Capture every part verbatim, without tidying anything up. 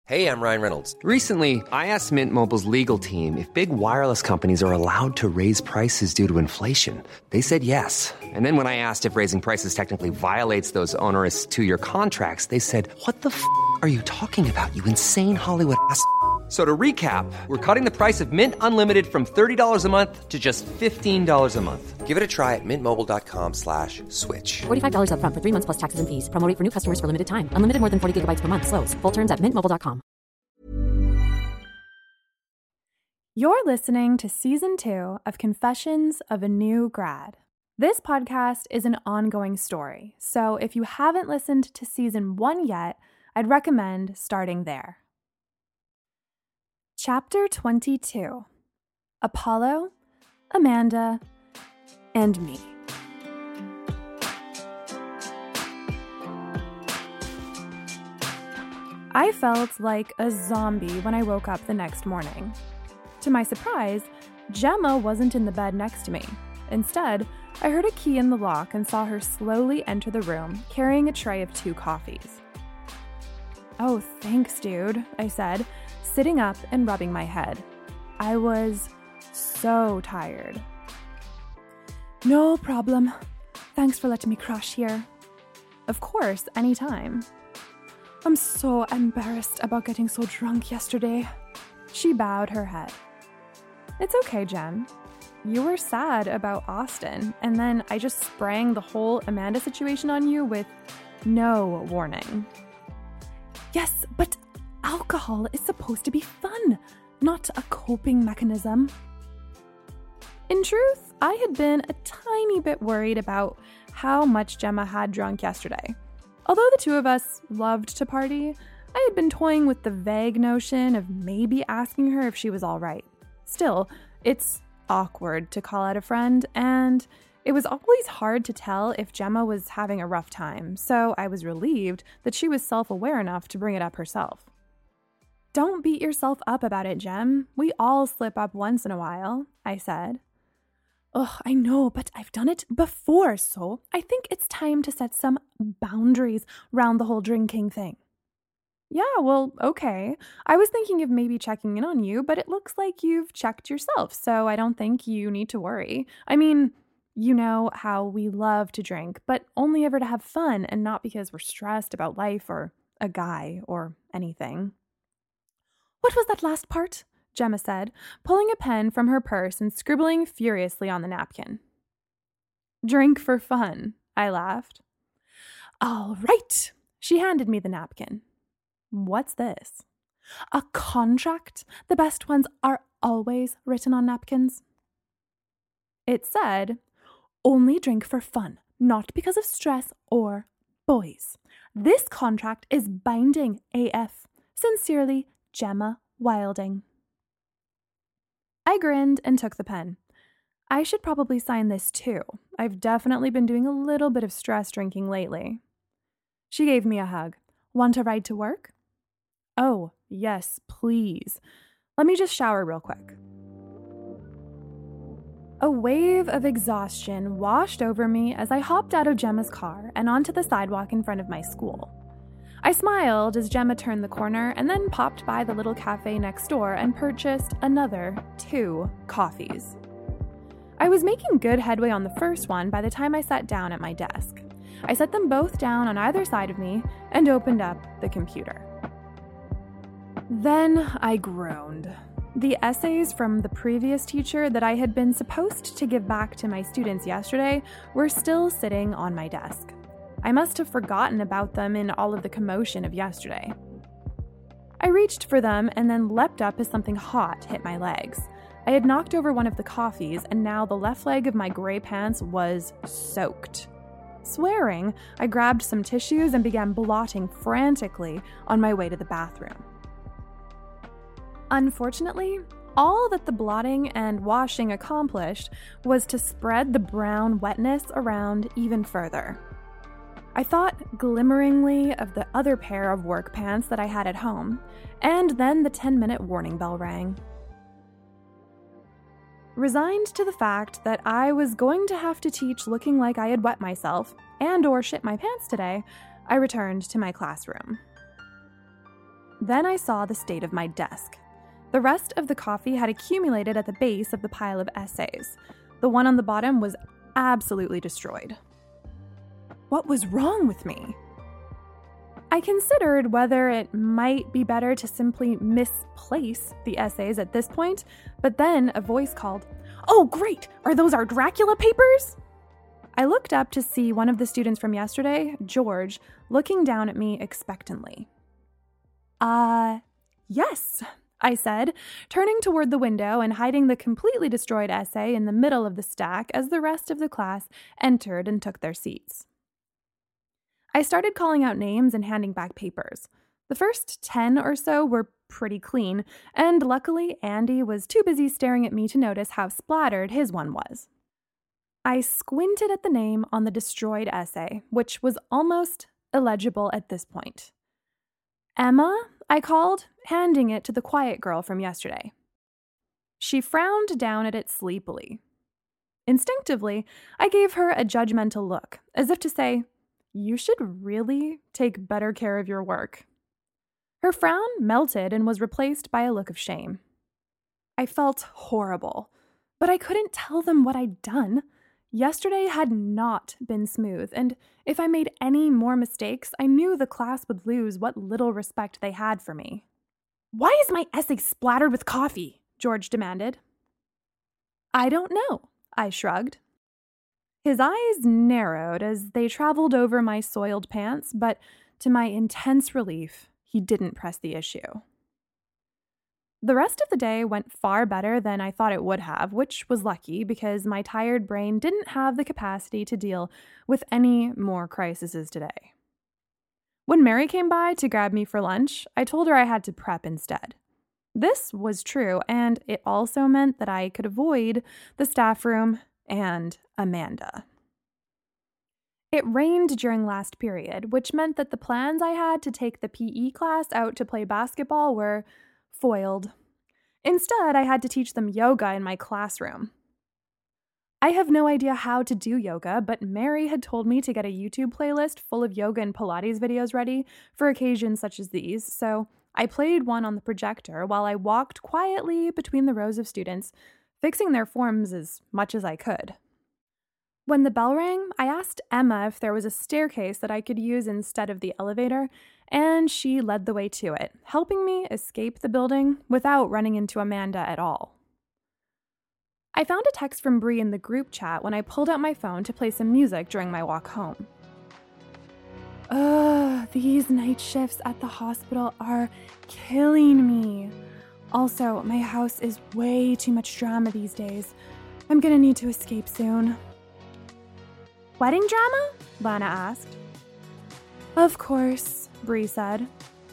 Hey, I'm Ryan Reynolds. Recently, I asked Mint Mobile's legal team if big wireless companies are allowed to raise prices due to inflation. They said yes. And then when I asked if raising prices technically violates those onerous two-year contracts, they said, what the f*** are you talking about, you insane Hollywood ass f- So to recap, we're cutting the price of Mint Unlimited from thirty dollars a month to just fifteen dollars a month. Give it a try at mintmobile.com slash switch. forty-five dollars up front for three months plus taxes and fees. Promo rate for new customers for limited time. Unlimited more than forty gigabytes per month. Slows full terms at mint mobile dot com. You're listening to Season two of Confessions of a New Grad. This podcast is an ongoing story, so if you haven't listened to Season one yet, I'd recommend starting there. Chapter twenty-two. Apollo, Amanda, and me. I felt like a zombie when I woke up the next morning. To my surprise, Gemma wasn't in the bed next to me. Instead, I heard a key in the lock and saw her slowly enter the room, carrying a tray of two coffees. "Oh, thanks, dude," I said, sitting up and rubbing my head. I was so tired. "No problem. Thanks for letting me crash here." "Of course, anytime." "I'm so embarrassed about getting so drunk yesterday." She bowed her head. "It's okay, Jem. You were sad about Austin, and then I just sprang the whole Amanda situation on you with no warning." "Yes, but alcohol is supposed to be fun, not a coping mechanism." In truth, I had been a tiny bit worried about how much Gemma had drunk yesterday. Although the two of us loved to party, I had been toying with the vague notion of maybe asking her if she was all right. Still, it's awkward to call out a friend, and it was always hard to tell if Gemma was having a rough time, so I was relieved that she was self-aware enough to bring it up herself. "Don't beat yourself up about it, Gem. We all slip up once in a while," I said. "Ugh, I know, but I've done it before, so I think it's time to set some boundaries around the whole drinking thing." "Yeah, well, okay. I was thinking of maybe checking in on you, but it looks like you've checked yourself, so I don't think you need to worry. I mean, you know how we love to drink, but only ever to have fun and not because we're stressed about life or a guy or anything." "What was that last part?" Gemma said, pulling a pen from her purse and scribbling furiously on the napkin. "Drink for fun," I laughed. "All right." She handed me the napkin. "What's this?" "A contract. The best ones are always written on napkins." It said, "Only drink for fun, not because of stress or boys. This contract is binding A F. Sincerely, Gemma Wilding." I grinned and took the pen. I should probably sign this too. I've definitely been doing a little bit of stress drinking lately. She gave me a hug. "Want a ride to work?" "Oh, yes, please. Let me just shower real quick." A wave of exhaustion washed over me as I hopped out of Gemma's car and onto the sidewalk in front of my school. I smiled as Gemma turned the corner and then popped by the little cafe next door and purchased another two coffees. I was making good headway on the first one by the time I sat down at my desk. I set them both down on either side of me and opened up the computer. Then I groaned. The essays from the previous teacher that I had been supposed to give back to my students yesterday were still sitting on my desk. I must have forgotten about them in all of the commotion of yesterday. I reached for them and then leapt up as something hot hit my legs. I had knocked over one of the coffees, and now the left leg of my gray pants was soaked. Swearing, I grabbed some tissues and began blotting frantically on my way to the bathroom. Unfortunately, all that the blotting and washing accomplished was to spread the brown wetness around even further. I thought glimmeringly of the other pair of work pants that I had at home, and then the ten-minute warning bell rang. Resigned to the fact that I was going to have to teach looking like I had wet myself and or shit my pants today, I returned to my classroom. Then I saw the state of my desk. The rest of the coffee had accumulated at the base of the pile of essays. The one on the bottom was absolutely destroyed. What was wrong with me? I considered whether it might be better to simply misplace the essays at this point, but then a voice called, "Oh, great! Are those our Dracula papers?" I looked up to see one of the students from yesterday, George, looking down at me expectantly. Uh, yes, I said, turning toward the window and hiding the completely destroyed essay in the middle of the stack as the rest of the class entered and took their seats. I started calling out names and handing back papers. The first ten or so were pretty clean, and luckily Andy was too busy staring at me to notice how splattered his one was. I squinted at the name on the destroyed essay, which was almost illegible at this point. "Emma?" I called, handing it to the quiet girl from yesterday. She frowned down at it sleepily. Instinctively, I gave her a judgmental look, as if to say, "You should really take better care of your work." Her frown melted and was replaced by a look of shame. I felt horrible, but I couldn't tell them what I'd done. Yesterday had not been smooth, and if I made any more mistakes, I knew the class would lose what little respect they had for me. "Why is my essay splattered with coffee?" George demanded. "I don't know," I shrugged. His eyes narrowed as they traveled over my soiled pants, but to my intense relief, he didn't press the issue. The rest of the day went far better than I thought it would have, which was lucky because my tired brain didn't have the capacity to deal with any more crises today. When Mary came by to grab me for lunch, I told her I had to prep instead. This was true, and it also meant that I could avoid the staff room and Amanda. It rained during last period, which meant that the plans I had to take the P E class out to play basketball were foiled. Instead, I had to teach them yoga in my classroom. I have no idea how to do yoga, but Mary had told me to get a YouTube playlist full of yoga and Pilates videos ready for occasions such as these, so I played one on the projector while I walked quietly between the rows of students, fixing their forms as much as I could. When the bell rang, I asked Emma if there was a staircase that I could use instead of the elevator, and she led the way to it, helping me escape the building without running into Amanda at all. I found a text from Bree in the group chat when I pulled out my phone to play some music during my walk home. Ugh, these night shifts at the hospital are killing me. Also, my house is way too much drama these days. I'm gonna need to escape soon. Wedding drama? Lana asked. Of course, Bree said.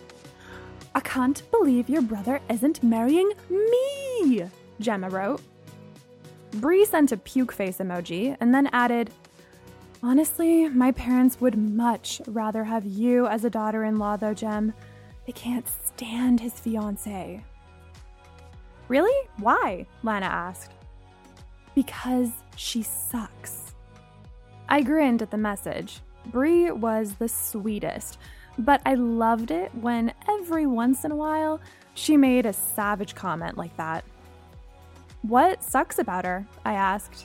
I can't believe your brother isn't marrying me, Gemma wrote. Bree sent a puke face emoji and then added, honestly, my parents would much rather have you as a daughter-in-law though, Gem. They can't stand his fiancée. Really? Why? Lana asked. Because she sucks. I grinned at the message. Bree was the sweetest, but I loved it when every once in a while she made a savage comment like that. What sucks about her? I asked.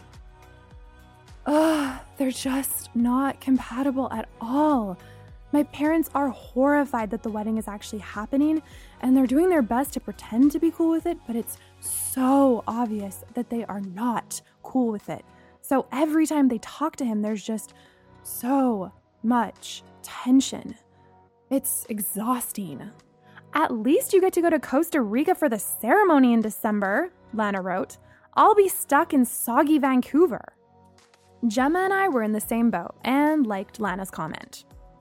Ugh, they're just not compatible at all. My parents are horrified that the wedding is actually happening, and they're doing their best to pretend to be cool with it, but it's so obvious that they are not cool with it. So every time they talk to him, there's just so much tension. It's exhausting. At least you get to go to Costa Rica for the ceremony in December, Lana wrote. I'll be stuck in soggy Vancouver. Gemma and I were in the same boat and liked Lana's comment.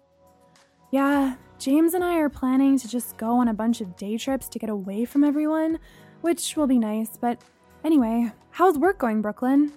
Yeah, James and I are planning to just go on a bunch of day trips to get away from everyone, which will be nice, but anyway, how's work going, Brooklyn?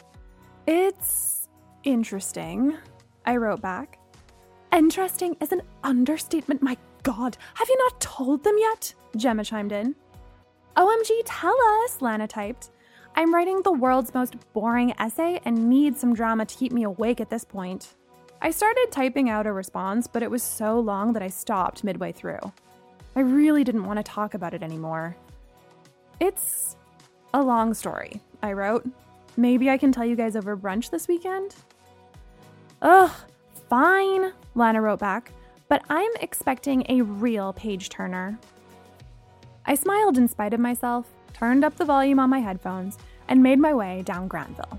It's interesting, I wrote back. Interesting is an understatement, my God. Have you not told them yet? Gemma chimed in. O M G, tell us, Lana typed. I'm writing the world's most boring essay and need some drama to keep me awake at this point. I started typing out a response, but it was so long that I stopped midway through. I really didn't want to talk about it anymore. It's a long story, I wrote. Maybe I can tell you guys over brunch this weekend? Ugh, fine, Lana wrote back, but I'm expecting a real page-turner. I smiled in spite of myself, turned up the volume on my headphones, and made my way down Granville.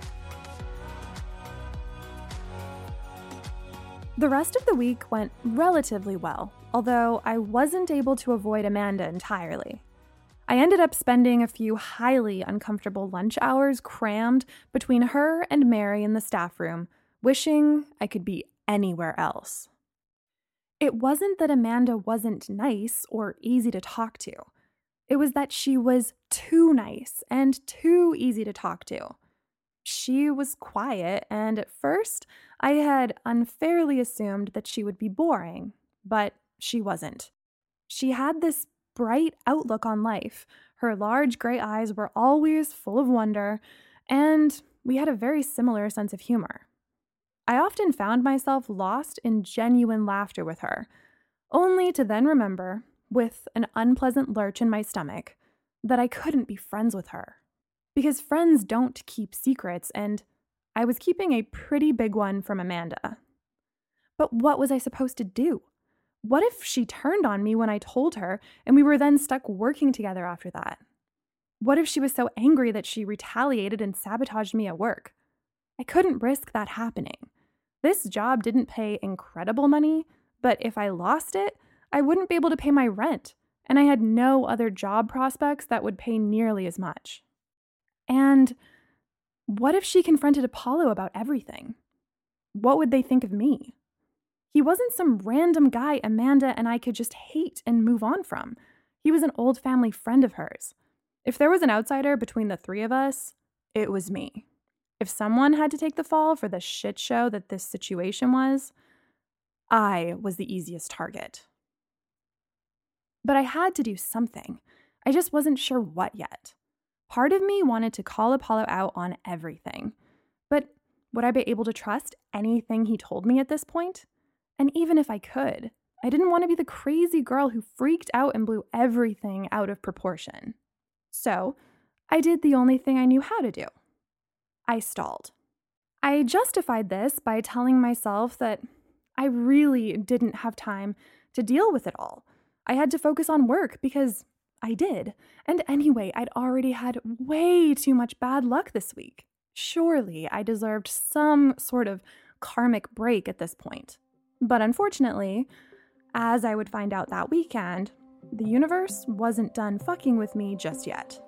The rest of the week went relatively well, although I wasn't able to avoid Amanda entirely. I ended up spending a few highly uncomfortable lunch hours crammed between her and Mary in the staff room, wishing I could be anywhere else. It wasn't that Amanda wasn't nice or easy to talk to. It was that she was too nice and too easy to talk to. She was quiet, and at first, I had unfairly assumed that she would be boring, but she wasn't. She had this bright outlook on life. Her large gray eyes were always full of wonder, and we had a very similar sense of humor. I often found myself lost in genuine laughter with her, only to then remember, with an unpleasant lurch in my stomach, that I couldn't be friends with her. Because friends don't keep secrets, and I was keeping a pretty big one from Amanda. But what was I supposed to do? What if she turned on me when I told her, and we were then stuck working together after that? What if she was so angry that she retaliated and sabotaged me at work? I couldn't risk that happening. This job didn't pay incredible money, but if I lost it, I wouldn't be able to pay my rent, and I had no other job prospects that would pay nearly as much. And what if she confronted Apollo about everything? What would they think of me? He wasn't some random guy Amanda and I could just hate and move on from. He was an old family friend of hers. If there was an outsider between the three of us, it was me. If someone had to take the fall for the shit show that this situation was, I was the easiest target. But I had to do something. I just wasn't sure what yet. Part of me wanted to call Apollo out on everything. But would I be able to trust anything he told me at this point? And even if I could, I didn't want to be the crazy girl who freaked out and blew everything out of proportion. So I did the only thing I knew how to do. I stalled. I justified this by telling myself that I really didn't have time to deal with it all. I had to focus on work because I did. And anyway, I'd already had way too much bad luck this week. Surely I deserved some sort of karmic break at this point. But unfortunately, as I would find out that weekend, the universe wasn't done fucking with me just yet.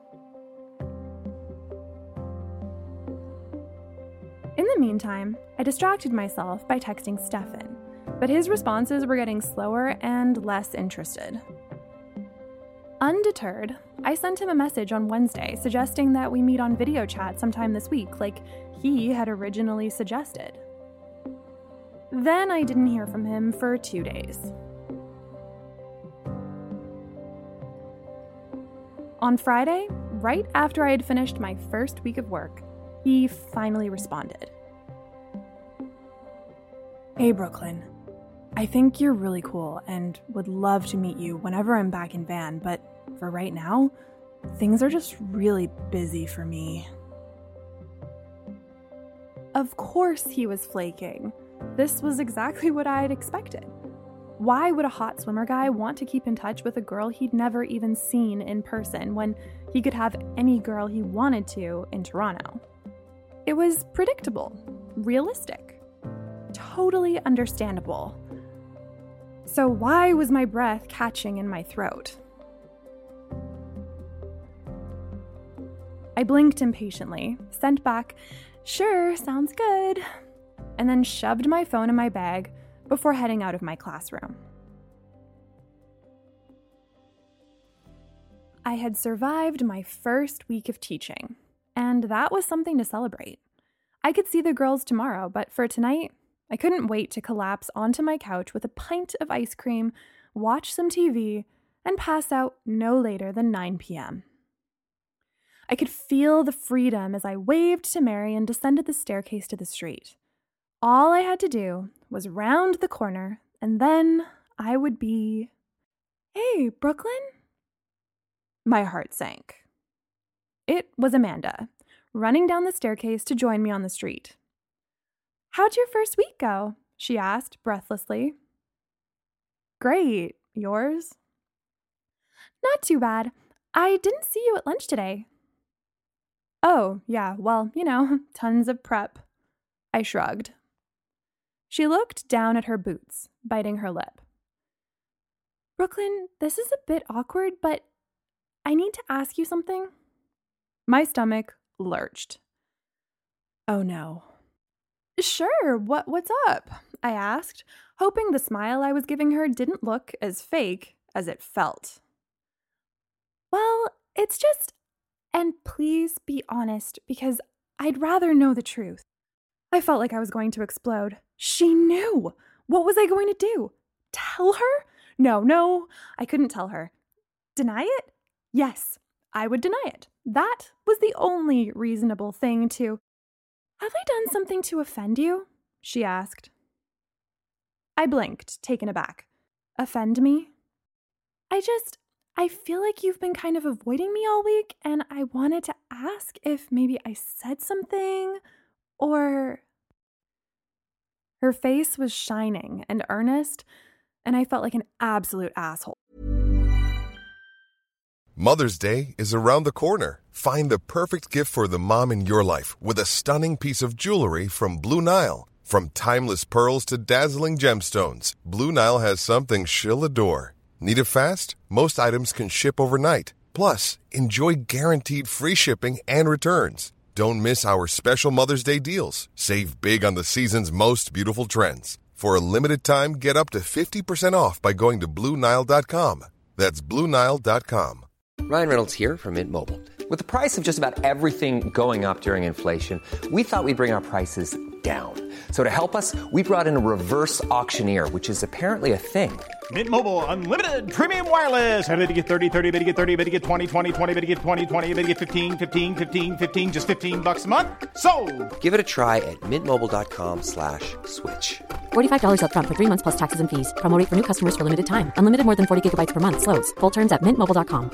In the meantime, I distracted myself by texting Stefan, but his responses were getting slower and less interested. Undeterred, I sent him a message on Wednesday suggesting that we meet on video chat sometime this week, like he had originally suggested. Then I didn't hear from him for two days. On Friday, right after I had finished my first week of work, he finally responded. Hey, Brooklyn. I think you're really cool and would love to meet you whenever I'm back in Van, but for right now, things are just really busy for me. Of course he was flaking. This was exactly what I had expected. Why would a hot swimmer guy want to keep in touch with a girl he'd never even seen in person when he could have any girl he wanted to in Toronto? It was predictable, realistic, totally understandable. So why was my breath catching in my throat? I blinked impatiently, sent back, "Sure, sounds good," and then shoved my phone in my bag before heading out of my classroom. I had survived my first week of teaching, and that was something to celebrate. I could see the girls tomorrow, but for tonight, I couldn't wait to collapse onto my couch with a pint of ice cream, watch some T V, and pass out no later than nine p.m. I could feel the freedom as I waved to Mary and descended the staircase to the street. All I had to do was round the corner, and then I would be Hey, Brooklyn? My heart sank. It was Amanda, running down the staircase to join me on the street. How'd your first week go? She asked breathlessly. Great. Yours? Not too bad. I didn't see you at lunch today. Oh, yeah, well, you know, tons of prep. I shrugged. She looked down at her boots, biting her lip. Brooklyn, this is a bit awkward, but I need to ask you something. My stomach lurched. Oh no. Sure, what what's up? I asked, hoping the smile I was giving her didn't look as fake as it felt. Well, it's just, and please be honest, because I'd rather know the truth. I felt like I was going to explode. She knew. What was I going to do? Tell her? No, no, I couldn't tell her. Deny it? Yes, I would deny it. That was the only reasonable thing to... Have I done something to offend you? She asked. I blinked, taken aback. Offend me? I just, I feel like you've been kind of avoiding me all week, and I wanted to ask if maybe I said something, or... Her face was shining and earnest, and I felt like an absolute asshole. Mother's Day is around the corner. Find the perfect gift for the mom in your life with a stunning piece of jewelry from Blue Nile. From timeless pearls to dazzling gemstones, Blue Nile has something she'll adore. Need it fast? Most items can ship overnight. Plus, enjoy guaranteed free shipping and returns. Don't miss our special Mother's Day deals. Save big on the season's most beautiful trends. For a limited time, get up to fifty percent off by going to Blue Nile dot com. That's Blue Nile dot com. Ryan Reynolds here from Mint Mobile. With the price of just about everything going up during inflation, we thought we'd bring our prices down. So to help us, we brought in a reverse auctioneer, which is apparently a thing. Mint Mobile Unlimited Premium Wireless. How to get thirty, thirty, how to get thirty, how to get twenty, twenty, twenty, how to get twenty, twenty, how to get fifteen, fifteen, fifteen, fifteen, just fifteen bucks a month? Sold! Give it a try at mintmobile.com slash switch. forty-five dollars up front for three months plus taxes and fees. Promo rate for new customers for limited time. Unlimited more than forty gigabytes per month. Slows full terms at mint mobile dot com.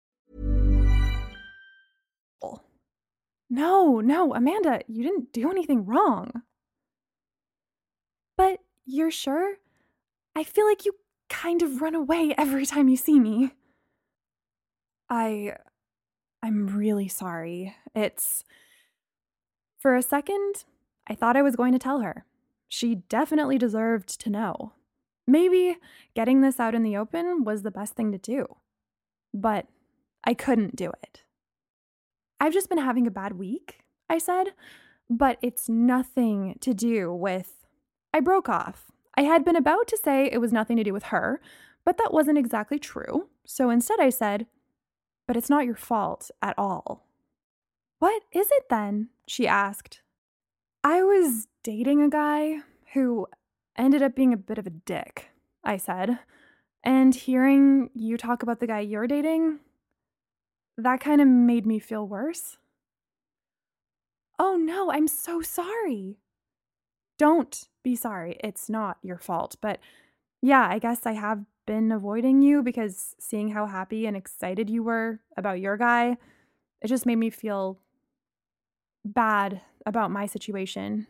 No, no, Amanda, you didn't do anything wrong. But you're sure? I feel like you kind of run away every time you see me. I... I'm really sorry. It's... For a second, I thought I was going to tell her. She definitely deserved to know. Maybe getting this out in the open was the best thing to do. But I couldn't do it. I've just been having a bad week, I said, but it's nothing to do with... I broke off. I had been about to say it was nothing to do with her, but that wasn't exactly true. So instead I said, but it's not your fault at all. What is it then? She asked. I was dating a guy who ended up being a bit of a dick, I said. And hearing you talk about the guy you're dating... that kind of made me feel worse. Oh no, I'm so sorry. Don't be sorry. It's not your fault. But yeah, I guess I have been avoiding you because seeing how happy and excited you were about your guy, it just made me feel bad about my situation.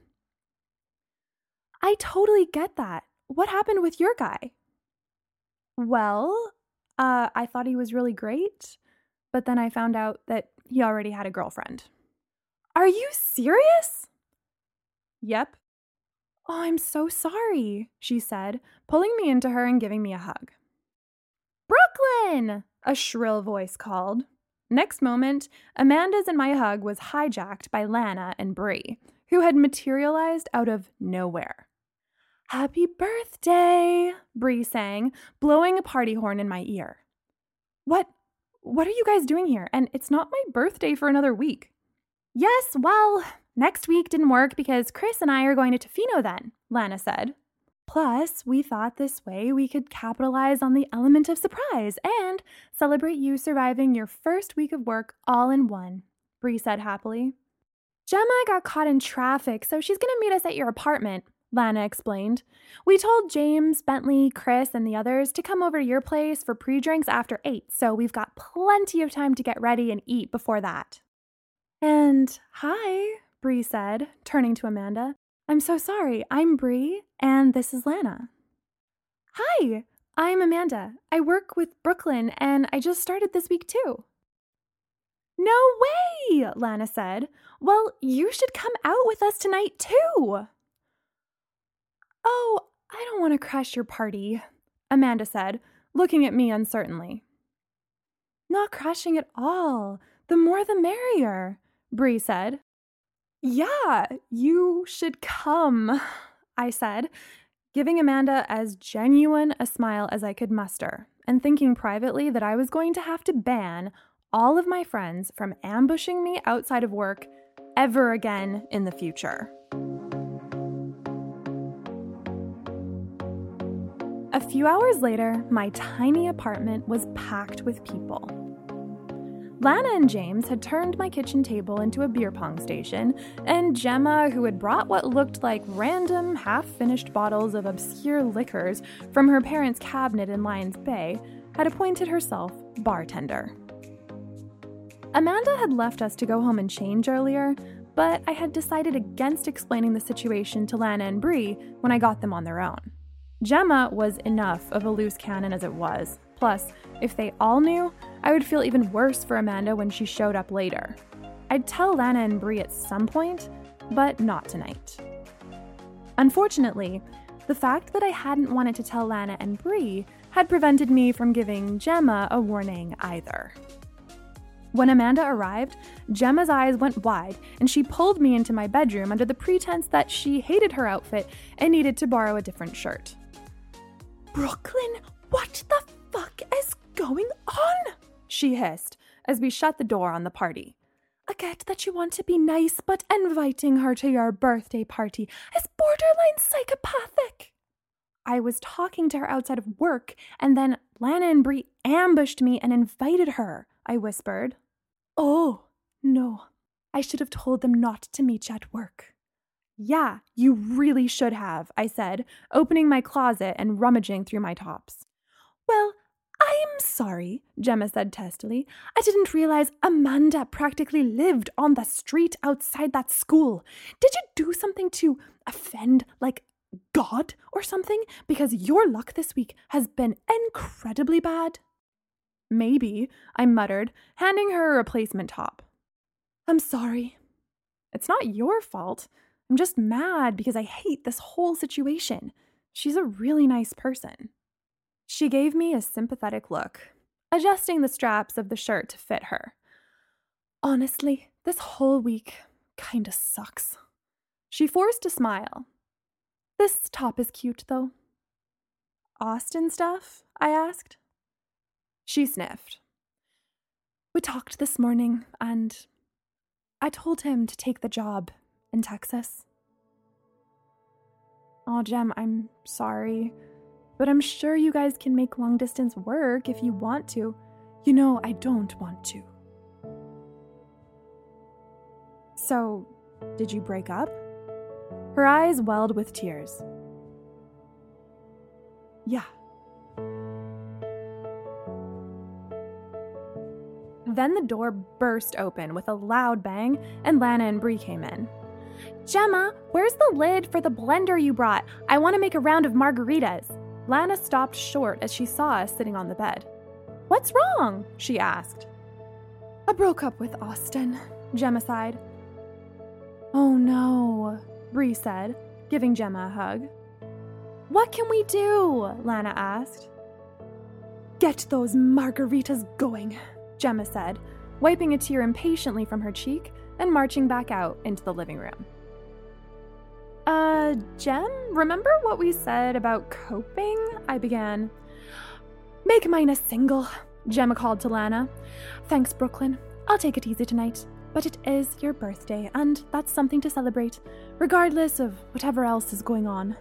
I totally get that. What happened with your guy? Well, uh, I thought he was really great. But then I found out that he already had a girlfriend. Are you serious? Yep. Oh, I'm so sorry, she said, pulling me into her and giving me a hug. Brooklyn! A shrill voice called. Next moment, Amanda's and my hug was hijacked by Lana and Bree, who had materialized out of nowhere. Happy birthday, Bree sang, blowing a party horn in my ear. What? What are you guys doing here? And it's not my birthday for another week. Yes, well, next week didn't work because Chris and I are going to Tofino then, Lana said. Plus, we thought this way we could capitalize on the element of surprise and celebrate you surviving your first week of work all in one, Bree said happily. Gemma got caught in traffic, so she's going to meet us at your apartment, Lana explained. "We told James, Bentley, Chris, and the others to come over to your place for pre-drinks after eight, so we've got plenty of time to get ready and eat before that." "And hi," Bree said, turning to Amanda. "I'm so sorry. I'm Bree, and this is Lana." "Hi, I'm Amanda. I work with Brooklyn, and I just started this week too." "No way," Lana said. "Well, you should come out with us tonight too." "Oh, I don't want to crash your party," Amanda said, looking at me uncertainly. "Not crashing at all. The more the merrier," Bree said. "Yeah, you should come," I said, giving Amanda as genuine a smile as I could muster, and thinking privately that I was going to have to ban all of my friends from ambushing me outside of work ever again in the future. A few hours later, my tiny apartment was packed with people. Lana and James had turned my kitchen table into a beer pong station, and Gemma, who had brought what looked like random, half-finished bottles of obscure liquors from her parents' cabinet in Lions Bay, had appointed herself bartender. Amanda had left us to go home and change earlier, but I had decided against explaining the situation to Lana and Bree when I got them on their own. Gemma was enough of a loose cannon as it was. Plus, if they all knew, I would feel even worse for Amanda when she showed up later. I'd tell Lana and Bree at some point, but not tonight. Unfortunately, the fact that I hadn't wanted to tell Lana and Bree had prevented me from giving Gemma a warning either. When Amanda arrived, Gemma's eyes went wide, and she pulled me into my bedroom under the pretense that she hated her outfit and needed to borrow a different shirt. "Brooklyn, what the fuck is going on?" she hissed as we shut the door on the party. "I get that you want to be nice, but inviting her to your birthday party is borderline psychopathic." I was talking to her outside of work, and then Lana and Bree ambushed me and invited her, I whispered. "Oh, no. I should have told them not to meet you at work." "Yeah, you really should have," I said, opening my closet and rummaging through my tops. "Well, I'm sorry," Gemma said testily. "I didn't realize Amanda practically lived on the street outside that school. Did you do something to offend, like, God or something? Because your luck this week has been incredibly bad." "Maybe," I muttered, handing her a replacement top. "I'm sorry." "It's not your fault. I'm just mad because I hate this whole situation. She's a really nice person." She gave me a sympathetic look, adjusting the straps of the shirt to fit her. "Honestly, this whole week kinda sucks." She forced a smile. "This top is cute, though." "Austin stuff?" I asked. She sniffed. "We talked this morning, and I told him to take the job in Texas." "Aw, Gem, I'm sorry, but I'm sure you guys can make long-distance work if you want to. You know, I don't want to." "So, did you break up?" Her eyes welled with tears. "Yeah." Then the door burst open with a loud bang, and Lana and Bree came in. "Gemma, where's the lid for the blender you brought? I want to make a round of margaritas." Lana stopped short as she saw us sitting on the bed. "What's wrong?" she asked. "I broke up with Austin," Gemma sighed. "Oh no," Bree said, giving Gemma a hug. "What can we do?" Lana asked. "Get those margaritas going," Gemma said, wiping a tear impatiently from her cheek and marching back out into the living room. Uh, Gem, remember what we said about coping? I began. "Make mine a single," Gemma called to Lana. "Thanks, Brooklyn. I'll take it easy tonight. But it is your birthday, and that's something to celebrate, regardless of whatever else is going on."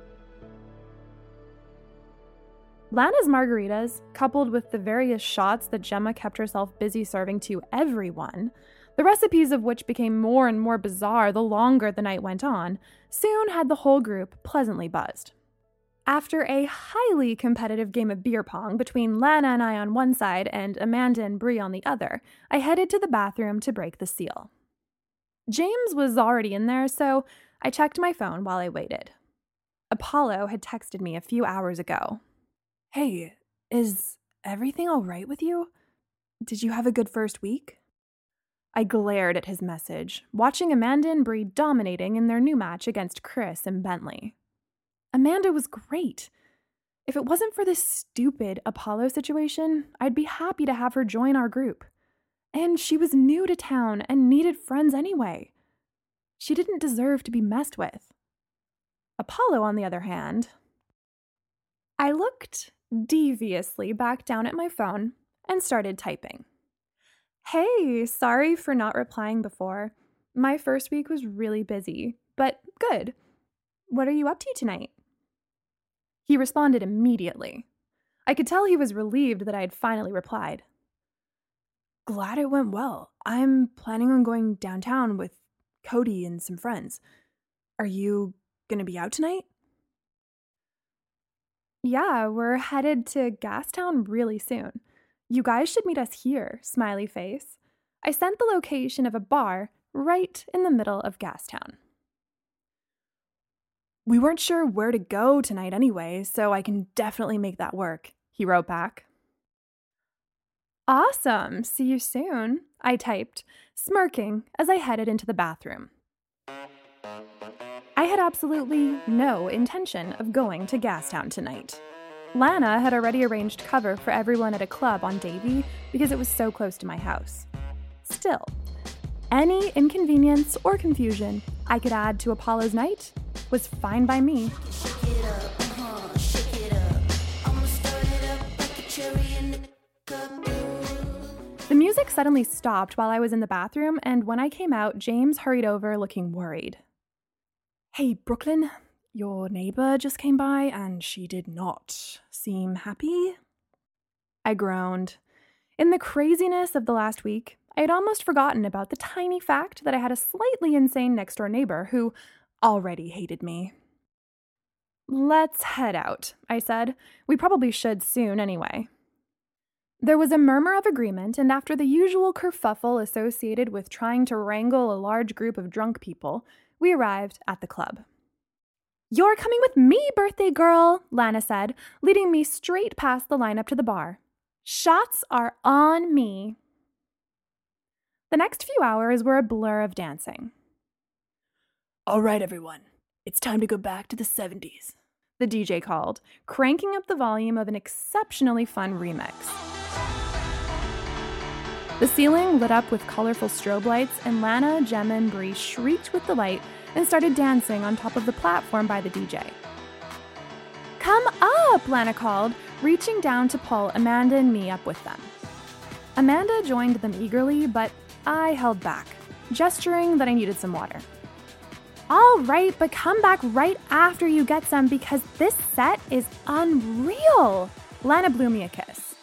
Lana's margaritas, coupled with the various shots that Gemma kept herself busy serving to everyone, the recipes of which became more and more bizarre the longer the night went on, soon had the whole group pleasantly buzzed. After a highly competitive game of beer pong between Lana and I on one side and Amanda and Bree on the other, I headed to the bathroom to break the seal. James was already in there, so I checked my phone while I waited. Apollo had texted me a few hours ago. "Hey, is everything all right with you? Did you have a good first week?" I glared at his message, watching Amanda and Bree dominating in their new match against Chris and Bentley. Amanda was great. If it wasn't for this stupid Apollo situation, I'd be happy to have her join our group. And she was new to town and needed friends anyway. She didn't deserve to be messed with. Apollo, on the other hand... I looked deviously back down at my phone and started typing. "Hey, sorry for not replying before. My first week was really busy, but good. What are you up to tonight?" He responded immediately. I could tell he was relieved that I had finally replied. "Glad it went well. I'm planning on going downtown with Cody and some friends. Are you gonna be out tonight?" "Yeah, we're headed to Gastown really soon. You guys should meet us here," smiley face. I sent the location of a bar right in the middle of Gastown. "We weren't sure where to go tonight anyway, so I can definitely make that work," he wrote back. "Awesome, see you soon," I typed, smirking as I headed into the bathroom. I had absolutely no intention of going to Gastown tonight. Lana had already arranged cover for everyone at a club on Davie because it was so close to my house. Still, any inconvenience or confusion I could add to Apollo's night was fine by me. The music suddenly stopped while I was in the bathroom, and when I came out, James hurried over looking worried. "Hey, Brooklyn, your neighbor just came by and she did not seem happy." I groaned. In the craziness of the last week, I had almost forgotten about the tiny fact that I had a slightly insane next-door neighbor who already hated me. "Let's head out," I said. "We probably should soon anyway." There was a murmur of agreement, and after the usual kerfuffle associated with trying to wrangle a large group of drunk people, we arrived at the club. "You're coming with me, birthday girl," Lana said, leading me straight past the lineup to the bar. "Shots are on me." The next few hours were a blur of dancing. "All right, everyone, it's time to go back to the seventies, the D J called, cranking up the volume of an exceptionally fun remix. The ceiling lit up with colorful strobe lights, and Lana, Gemma, and Bree shrieked with delight and started dancing on top of the platform by the D J. "Come up," Lana called, reaching down to pull Amanda and me up with them. Amanda joined them eagerly, but I held back, gesturing that I needed some water. "All right, but come back right after you get some because this set is unreal." Lana blew me a kiss.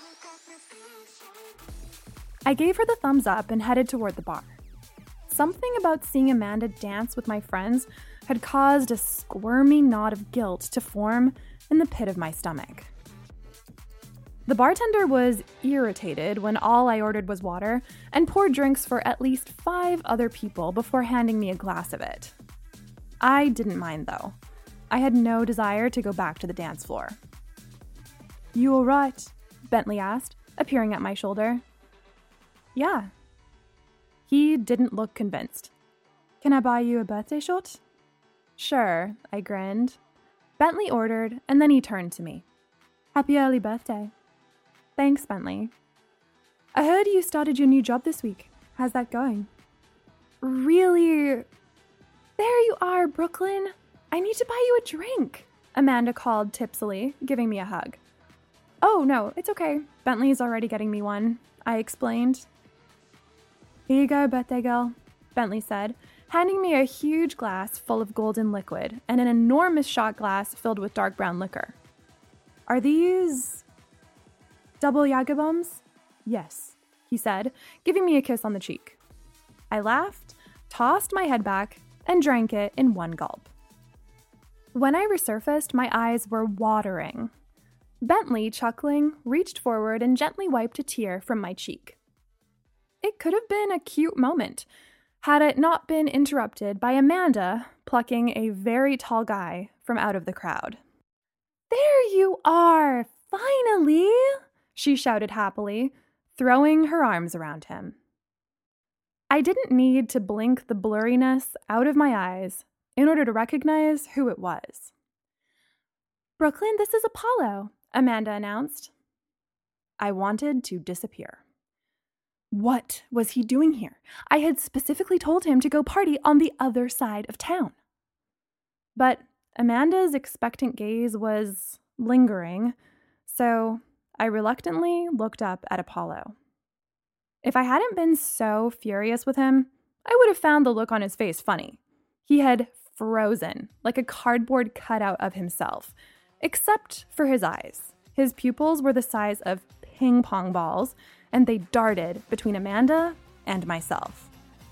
I gave her the thumbs up and headed toward the bar. Something about seeing Amanda dance with my friends had caused a squirmy knot of guilt to form in the pit of my stomach. The bartender was irritated when all I ordered was water and poured drinks for at least five other people before handing me a glass of it. I didn't mind, though. I had no desire to go back to the dance floor. "You all right?" Bentley asked, appearing at my shoulder. "Yeah." He didn't look convinced. "Can I buy you a birthday shot?" "Sure," I grinned. Bentley ordered, and then he turned to me. "Happy early birthday." "Thanks, Bentley." "I heard you started your new job this week. How's that going?" "Really? There you are, Brooklyn. I need to buy you a drink," Amanda called tipsily, giving me a hug. "Oh, no, it's okay. Bentley's already getting me one," I explained. "Here you go, birthday girl," Bentley said, handing me a huge glass full of golden liquid and an enormous shot glass filled with dark brown liquor. "Are these double Jager bombs?" "Yes," he said, giving me a kiss on the cheek. I laughed, tossed my head back, and drank it in one gulp. When I resurfaced, my eyes were watering. Bentley, chuckling, reached forward and gently wiped a tear from my cheek. It could have been a cute moment, had it not been interrupted by Amanda plucking a very tall guy from out of the crowd. "There you are, finally!" she shouted happily, throwing her arms around him. I didn't need to blink the blurriness out of my eyes in order to recognize who it was. "Brooklyn, this is Apollo," Amanda announced. I wanted to disappear. What was he doing here? I had specifically told him to go party on the other side of town. But Amanda's expectant gaze was lingering, so I reluctantly looked up at Apollo. If I hadn't been so furious with him, I would have found the look on his face funny. He had frozen, like a cardboard cutout of himself, except for his eyes. His pupils were the size of ping pong balls, and they darted between Amanda and myself.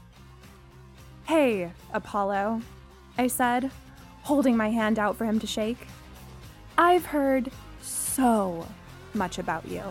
"Hey, Apollo," I said, holding my hand out for him to shake. "I've heard so much about you."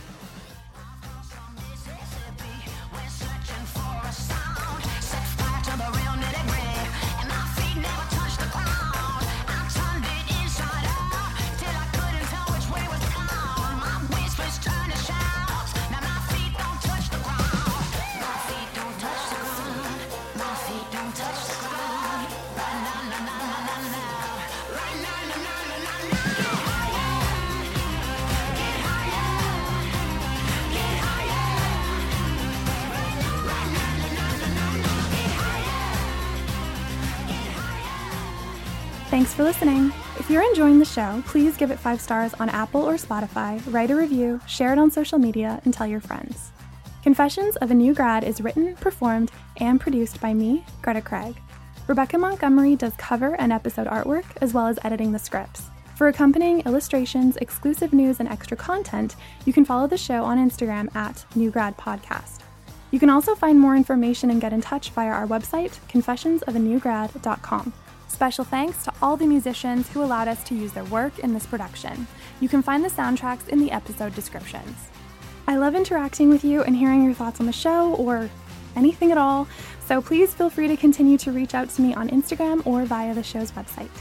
Thanks for listening. If you're enjoying the show, please give it five stars on Apple or Spotify, write a review, share it on social media, and tell your friends. Confessions of a New Grad is written, performed, and produced by me, Greta Craig. Rebecca Montgomery does cover and episode artwork, as well as editing the scripts. For accompanying illustrations, exclusive news, and extra content, you can follow the show on Instagram at New Grad Podcast. You can also find more information and get in touch via our website, confessions of a new grad dot com. Special thanks to all the musicians who allowed us to use their work in this production. You can find the soundtracks in the episode descriptions. I love interacting with you and hearing your thoughts on the show or anything at all, so please feel free to continue to reach out to me on Instagram or via the show's website.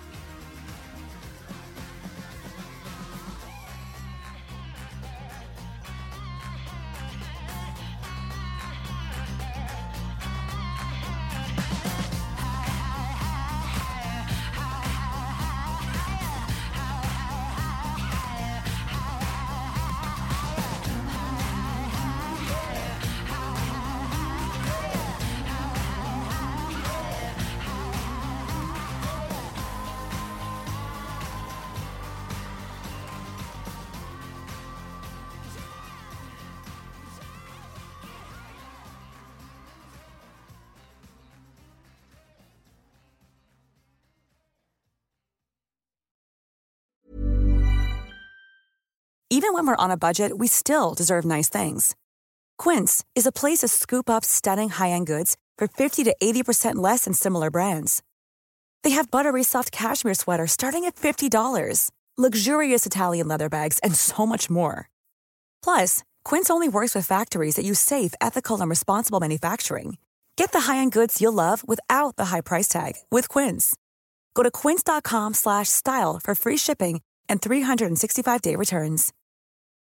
Even when we're on a budget, we still deserve nice things. Quince is a place to scoop up stunning high-end goods for fifty to eighty percent less than similar brands. They have buttery soft cashmere sweaters starting at fifty dollars, luxurious Italian leather bags, and so much more. Plus, Quince only works with factories that use safe, ethical, and responsible manufacturing. Get the high-end goods you'll love without the high price tag with Quince. Go to quince dot com slash style for free shipping and three sixty-five day returns.